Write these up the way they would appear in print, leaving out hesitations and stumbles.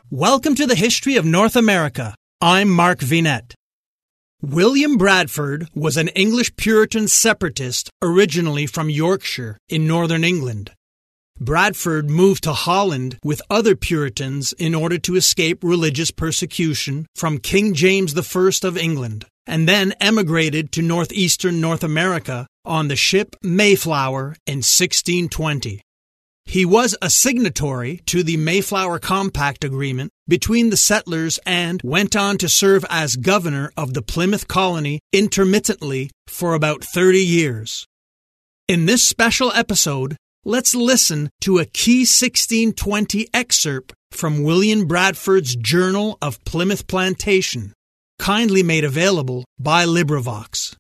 Welcome to the History of North America. I'm Mark Vinet. William Bradford was an English Puritan separatist originally from Yorkshire in northern England. Bradford moved to Holland with other Puritans in order to escape religious persecution from King James I of England, and then emigrated to northeastern North America on the ship Mayflower in 1620. He was a signatory to the Mayflower Compact Agreement between the settlers and went on to serve as governor of the Plymouth colony intermittently for about 30 years. In this special episode, let's listen to a key 1620 excerpt from William Bradford's Journal of Plymouth Plantation, kindly made available by LibriVox.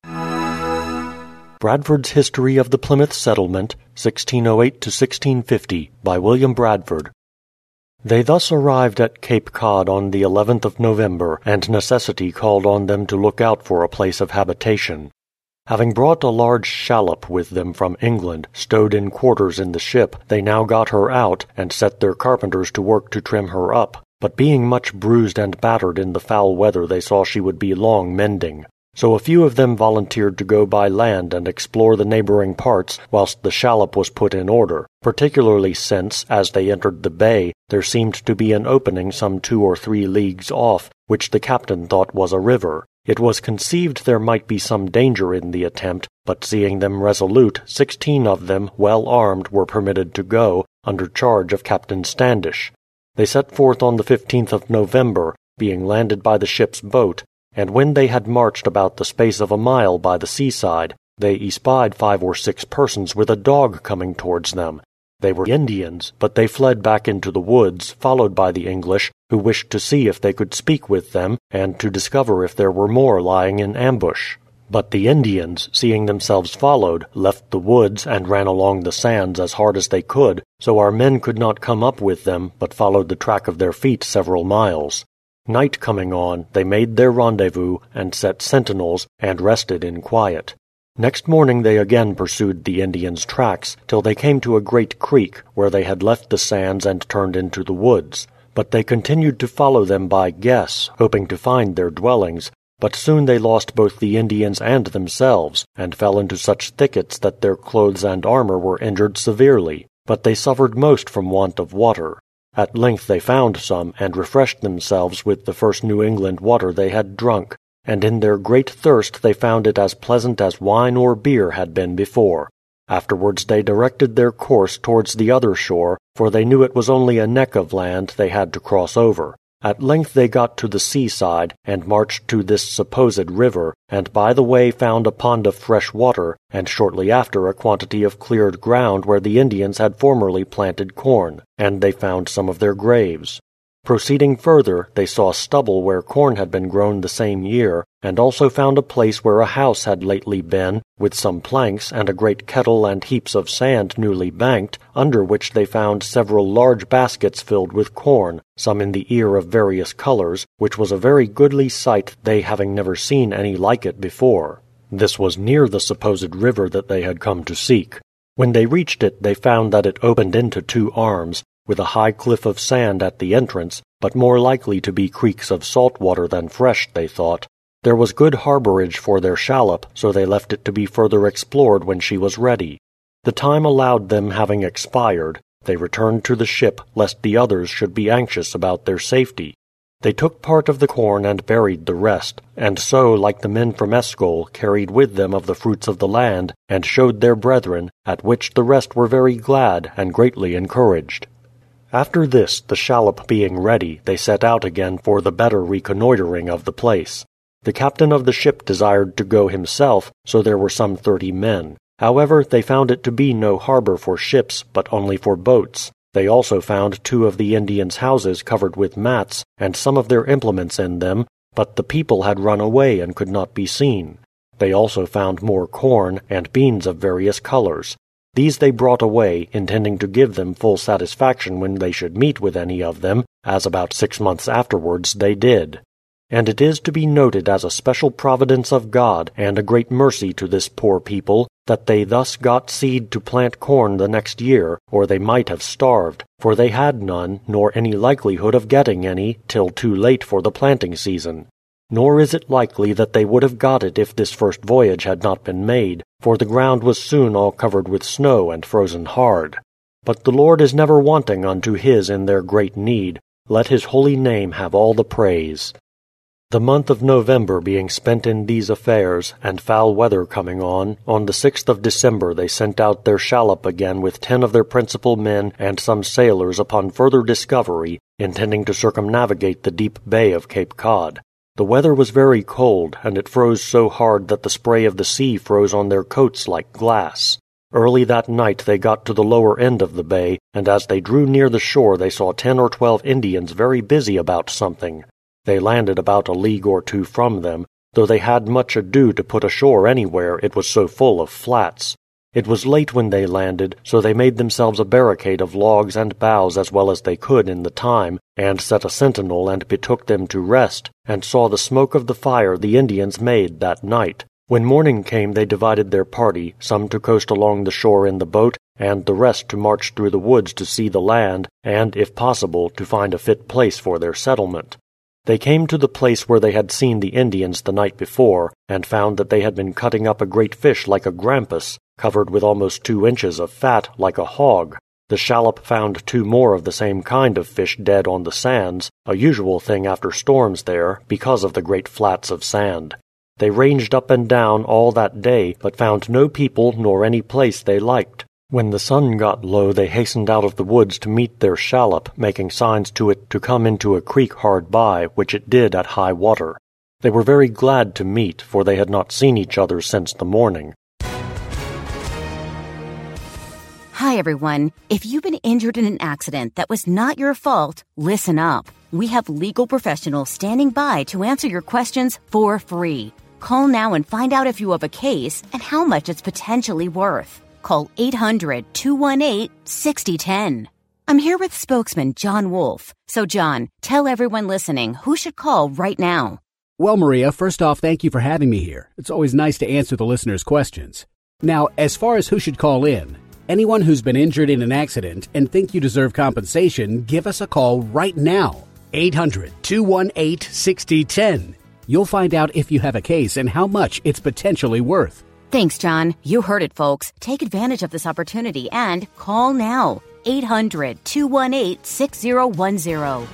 Bradford's History of the Plymouth Settlement, 1608 to 1650, by William Bradford. They thus arrived at Cape Cod on the 11th of November, and necessity called on them to look out for a place of habitation. Having brought a large shallop with them from England, stowed in quarters in the ship, they now got her out, and set their carpenters to work to trim her up. But being much bruised and battered in the foul weather, they saw she would be long mending. So a few of them volunteered to go by land and explore the neighboring parts whilst the shallop was put in order, particularly since, as they entered the bay, there seemed to be an opening some 2 or 3 leagues off, which the captain thought was a river. It was conceived there might be some danger in the attempt, but seeing them resolute, 16 of them, well armed, were permitted to go, under charge of Captain Standish. They set forth on the 15th of November, being landed by the ship's boat, and when they had marched about the space of a mile by the seaside, they espied 5 or 6 persons with a dog coming towards them. They were Indians, but they fled back into the woods, followed by the English, who wished to see if they could speak with them, and to discover if there were more lying in ambush. But the Indians, seeing themselves followed, left the woods and ran along the sands as hard as they could, so our men could not come up with them, but followed the track of their feet several miles. Night coming on, they made their rendezvous, and set sentinels, and rested in quiet. Next morning they again pursued the Indians' tracks, till they came to a great creek, where they had left the sands and turned into the woods. But they continued to follow them by guess, hoping to find their dwellings, but soon they lost both the Indians and themselves, and fell into such thickets that their clothes and armor were injured severely, but they suffered most from want of water. At length they found some, and refreshed themselves with the first New England water they had drunk, and in their great thirst they found it as pleasant as wine or beer had been before. Afterwards they directed their course towards the other shore, for they knew it was only a neck of land they had to cross over. At length they got to the seaside, and marched to this supposed river, and by the way found a pond of fresh water, and shortly after a quantity of cleared ground where the Indians had formerly planted corn, and they found some of their graves. Proceeding further, they saw stubble where corn had been grown the same year, and also found a place where a house had lately been, with some planks and a great kettle and heaps of sand newly banked, under which they found several large baskets filled with corn, some in the ear of various colors, which was a very goodly sight, they having never seen any like it before. This was near the supposed river that they had come to seek. When they reached it, they found that it opened into 2 arms, with a high cliff of sand at the entrance, but more likely to be creeks of salt water than fresh, they thought. There was good harborage for their shallop, so they left it to be further explored when she was ready. The time allowed them having expired, they returned to the ship, lest the others should be anxious about their safety. They took part of the corn and buried the rest, and so, like the men from Escol, carried with them of the fruits of the land, and showed their brethren, at which the rest were very glad, and greatly encouraged. After this, the shallop being ready, they set out again for the better reconnoitering of the place. The captain of the ship desired to go himself, so there were some 30 men. However, they found it to be no harbor for ships, but only for boats. They also found 2 of the Indians' houses covered with mats, and some of their implements in them, but the people had run away and could not be seen. They also found more corn, and beans of various colors. These they brought away, intending to give them full satisfaction when they should meet with any of them, as about 6 months afterwards they did. And it is to be noted as a special providence of God and a great mercy to this poor people, that they thus got seed to plant corn the next year, or they might have starved, for they had none, nor any likelihood of getting any, till too late for the planting season. Nor is it likely that they would have got it if this first voyage had not been made, for the ground was soon all covered with snow and frozen hard. But the Lord is never wanting unto his in their great need. Let his holy name have all the praise. The month of November being spent in these affairs, and foul weather coming on the 6th of December they sent out their shallop again with 10 of their principal men and some sailors upon further discovery, intending to circumnavigate the deep bay of Cape Cod. The weather was very cold, and it froze so hard that the spray of the sea froze on their coats like glass. Early that night they got to the lower end of the bay, and as they drew near the shore they saw 10 or 12 Indians very busy about something. They landed about a league or two from them, though they had much ado to put ashore anywhere, it was so full of flats. It was late when they landed, so they made themselves a barricade of logs and boughs as well as they could in the time, and set a sentinel and betook them to rest, and saw the smoke of the fire the Indians made that night. When morning came they divided their party, some to coast along the shore in the boat, and the rest to march through the woods to see the land, and, if possible, to find a fit place for their settlement. They came to the place where they had seen the Indians the night before, and found that they had been cutting up a great fish like a grampus, covered with almost 2 inches of fat, like a hog. The shallop found 2 more of the same kind of fish dead on the sands, a usual thing after storms there, because of the great flats of sand. They ranged up and down all that day, but found no people nor any place they liked. When the sun got low they hastened out of the woods to meet their shallop, making signs to it to come into a creek hard by, which it did at high water. They were very glad to meet, for they had not seen each other since the morning. Hi, everyone. If you've been injured in an accident that was not your fault, listen up. We have legal professionals standing by to answer your questions for free. Call now and find out if you have a case and how much it's potentially worth. Call 800-218-6010. I'm here with spokesman John Wolf. So, John, tell everyone listening who should call right now. Well, Maria, first off, thank you for having me here. It's always nice to answer the listeners' questions. Now, as far as who should call in, anyone who's been injured in an accident and think you deserve compensation, give us a call right now. 800-218-6010. You'll find out if you have a case and how much it's potentially worth. Thanks, John. You heard it, folks. Take advantage of this opportunity and call now. 800-218-6010.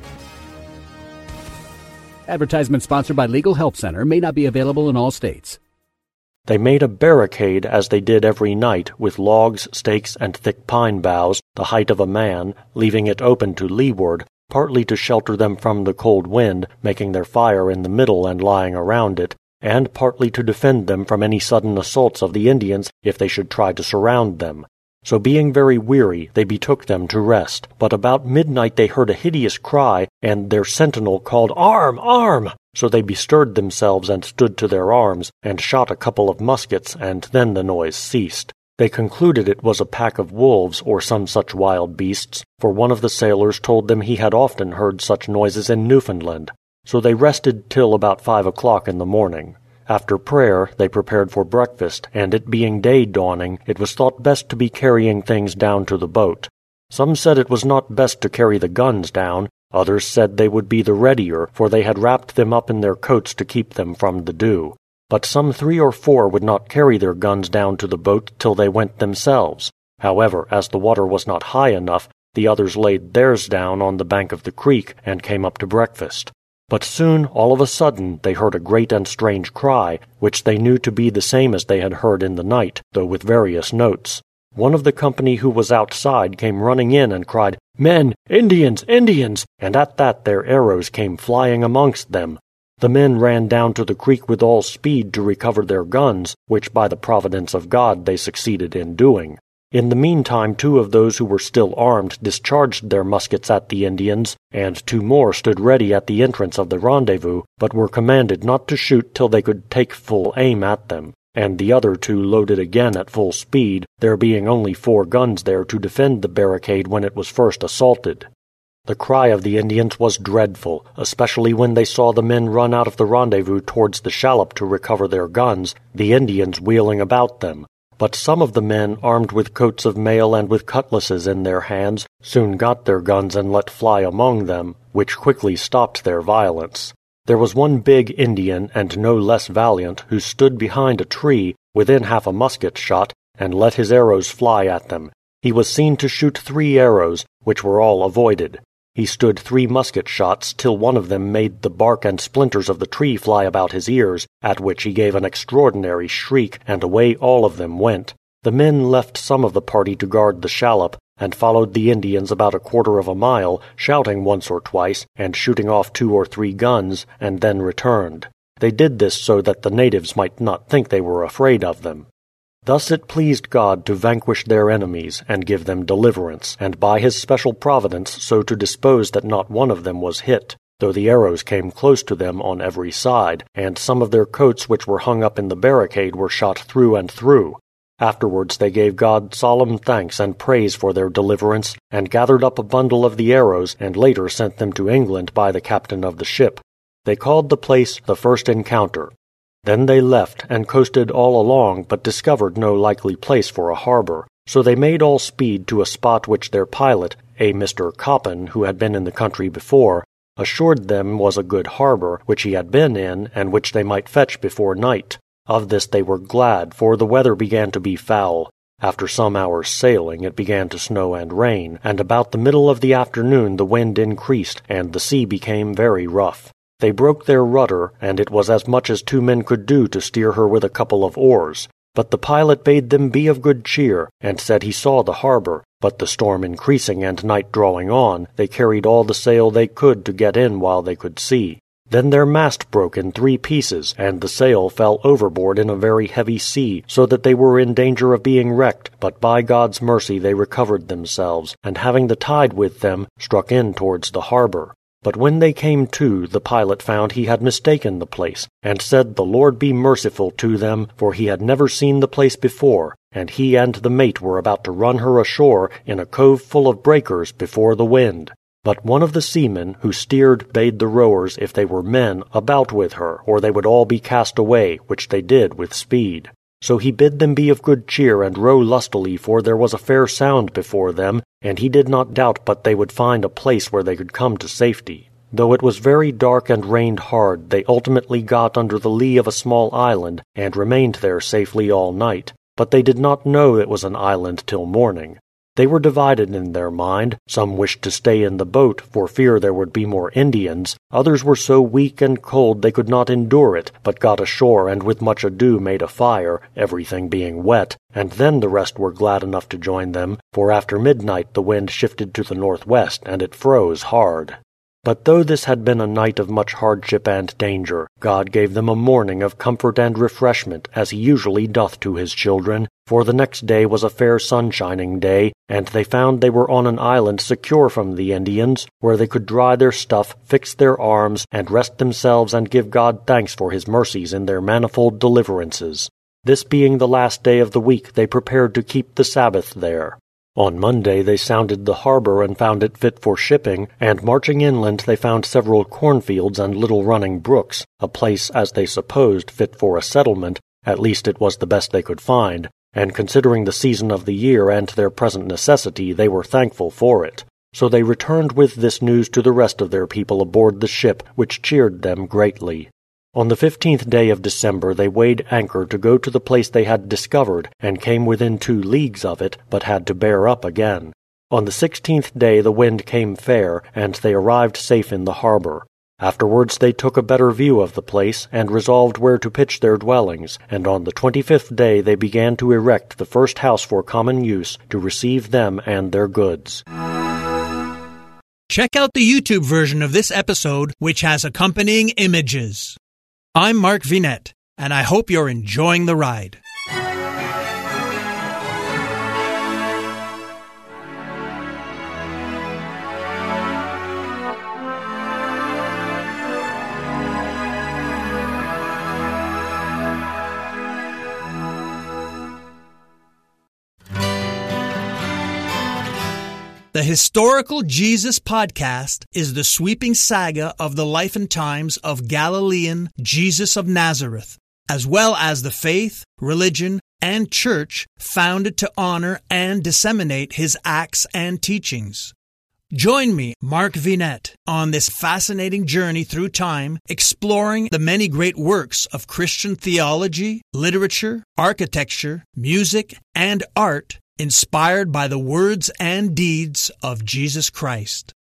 Advertisement sponsored by Legal Help Center, may not be available in all states. They made a barricade, as they did every night, with logs, stakes, and thick pine boughs, the height of a man, leaving it open to leeward, partly to shelter them from the cold wind, making their fire in the middle and lying around it, and partly to defend them from any sudden assaults of the Indians if they should try to surround them. So being very weary, they betook them to rest. But about midnight they heard a hideous cry, and their sentinel called, "Arm! Arm!" So they bestirred themselves and stood to their arms, and shot a couple of muskets, and then the noise ceased. They concluded it was a pack of wolves, or some such wild beasts, for one of the sailors told them he had often heard such noises in Newfoundland. So they rested till about 5 o'clock in the morning. After prayer, they prepared for breakfast, and it being day dawning, it was thought best to be carrying things down to the boat. Some said it was not best to carry the guns down, others said they would be the readier, for they had wrapped them up in their coats to keep them from the dew. But some 3 or 4 would not carry their guns down to the boat till they went themselves. However, as the water was not high enough, the others laid theirs down on the bank of the creek, and came up to breakfast. But soon, all of a sudden, they heard a great and strange cry, which they knew to be the same as they had heard in the night, though with various notes. One of the company who was outside came running in and cried, "Men! Indians! Indians!" and at that their arrows came flying amongst them. The men ran down to the creek with all speed to recover their guns, which by the providence of God they succeeded in doing. In the meantime 2 of those who were still armed discharged their muskets at the Indians, and 2 more stood ready at the entrance of the rendezvous, but were commanded not to shoot till they could take full aim at them. And the other 2 loaded again at full speed, there being only 4 guns there to defend the barricade when it was first assaulted. The cry of the Indians was dreadful, especially when they saw the men run out of the rendezvous towards the shallop to recover their guns, the Indians wheeling about them. But some of the men, armed with coats of mail and with cutlasses in their hands, soon got their guns and let fly among them, which quickly stopped their violence. There was one big Indian, and no less valiant, who stood behind a tree, within half a musket shot, and let his arrows fly at them. He was seen to shoot 3 arrows, which were all avoided. He stood 3 musket shots till one of them made the bark and splinters of the tree fly about his ears, at which he gave an extraordinary shriek, and away all of them went. The men left some of the party to guard the shallop, and followed the Indians about 1/4 of a mile, shouting once or twice, and shooting off 2 or 3 guns, and then returned. They did this so that the natives might not think they were afraid of them. Thus it pleased God to vanquish their enemies, and give them deliverance, and by his special providence so to dispose that not one of them was hit, though the arrows came close to them on every side, and some of their coats which were hung up in the barricade were shot through and through. Afterwards they gave God solemn thanks and praise for their deliverance, and gathered up a bundle of the arrows, and later sent them to England by the captain of the ship. They called the place the First Encounter. Then they left, and coasted all along, but discovered no likely place for a harbour. So they made all speed to a spot which their pilot, a Mr. Coppin, who had been in the country before, assured them was a good harbour, which he had been in, and which they might fetch before night. Of this they were glad, for the weather began to be foul. After some hours' sailing it began to snow and rain, and about the middle of the afternoon the wind increased, and the sea became very rough. They broke their rudder, and it was as much as 2 men could do to steer her with a couple of oars. But the pilot bade them be of good cheer, and said he saw the harbour, but the storm increasing and night drawing on, they carried all the sail they could to get in while they could see. Then their mast broke in 3 pieces, and the sail fell overboard in a very heavy sea, so that they were in danger of being wrecked, but by God's mercy they recovered themselves, and having the tide with them, struck in towards the harbour. But when they came to, the pilot found he had mistaken the place, and said the Lord be merciful to them, for he had never seen the place before, and he and the mate were about to run her ashore in a cove full of breakers before the wind. But one of the seamen, who steered, bade the rowers, if they were men, about with her, or they would all be cast away, which they did with speed. So he bid them be of good cheer and row lustily, for there was a fair sound before them, and he did not doubt but they would find a place where they could come to safety. Though it was very dark and rained hard, they ultimately got under the lee of a small island, and remained there safely all night. But they did not know it was an island till morning. They were divided in their mind. Some wished to stay in the boat, for fear there would be more Indians. Others were so weak and cold they could not endure it, but got ashore and with much ado made a fire, everything being wet, and then the rest were glad enough to join them, for after midnight the wind shifted to the northwest, and it froze hard. But though this had been a night of much hardship and danger, God gave them a morning of comfort and refreshment, as he usually doth to his children, for the next day was a fair sun-shining day, and they found they were on an island secure from the Indians, where they could dry their stuff, fix their arms, and rest themselves and give God thanks for his mercies in their manifold deliverances. This being the last day of the week, they prepared to keep the Sabbath there. On Monday they sounded the harbour and found it fit for shipping, and marching inland they found several cornfields and little running brooks, a place, as they supposed, fit for a settlement, at least it was the best they could find, and considering the season of the year and their present necessity they were thankful for it. So they returned with this news to the rest of their people aboard the ship, which cheered them greatly. On the 15th day of December they weighed anchor to go to the place they had discovered, and came within 2 leagues of it, but had to bear up again. On the 16th day the wind came fair, and they arrived safe in the harbour. Afterwards they took a better view of the place, and resolved where to pitch their dwellings, and on the 25th day they began to erect the first house for common use, to receive them and their goods. Check out the YouTube version of this episode, which has accompanying images. I'm Mark Vinette, and I hope you're enjoying the ride. The Historical Jesus Podcast is the sweeping saga of the life and times of Galilean Jesus of Nazareth, as well as the faith, religion, and church founded to honor and disseminate his acts and teachings. Join me, Mark Vinet, on this fascinating journey through time, exploring the many great works of Christian theology, literature, architecture, music, and art inspired by the words and deeds of Jesus Christ.